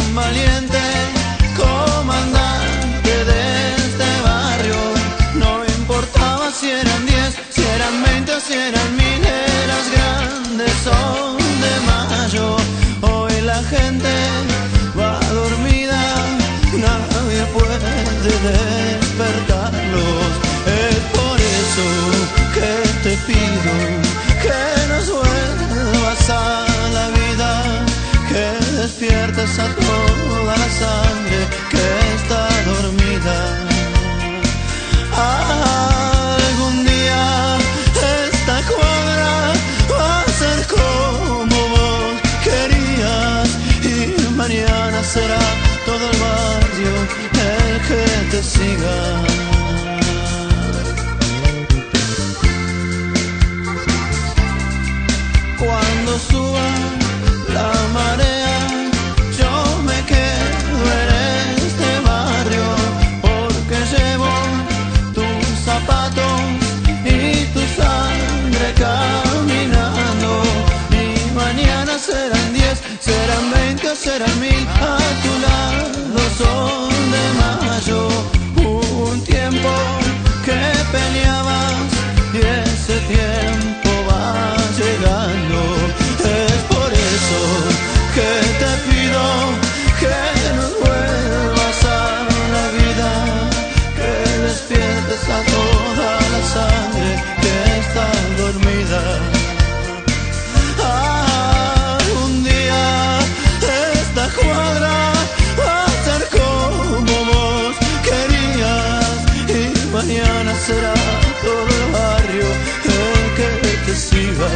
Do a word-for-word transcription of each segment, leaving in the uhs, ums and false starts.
valiente comandante de este barrio. No importaba si eran diez, si eran veinte o si eran mil, las grandes son de mayo. Hoy la gente va dormida, nadie puede despertarlos. Es por eso que te pido que nos vuelvas a la vida, que despiertes a toda la sangre que está dormida. Algún día esta cuadra va a ser como vos querías, y mañana será todo el barrio el que te siga. Cuando suba la marea, yo me quedo en este barrio, porque llevo tus zapatos y tu sangre caminando. Y mañana serán diez, serán veinte o serán mil, a tu lado son de mayo. Hubo un tiempo que peleabas y ese tiempo va llegando. Es por eso que te pido que nos vuelvas a la vida, que despiertes a toda la sangre que está dormida. Algún día esta cuadra va a ser como vos querías, y mañana será todo el barrio el que te siga.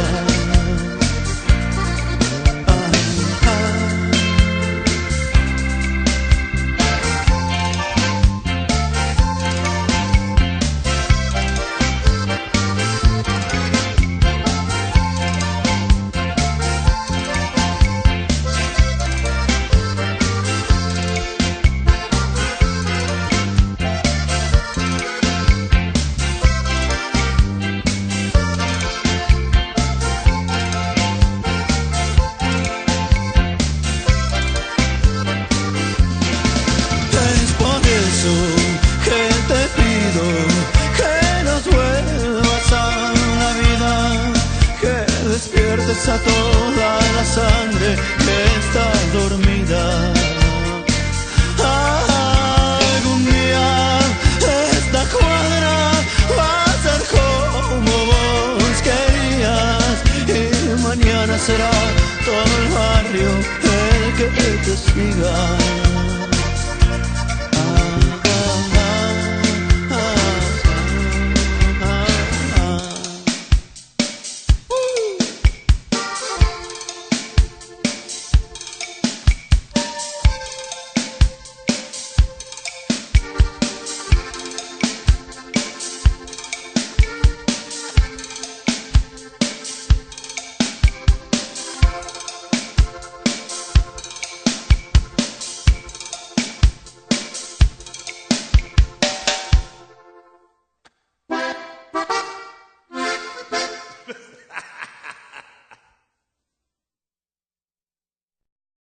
Que te pido que nos vuelvas a la vida, que despiertes a toda la sangre que está dormida. Algún día esta cuadra va a ser como vos querías, y mañana será todo el barrio el que te siga.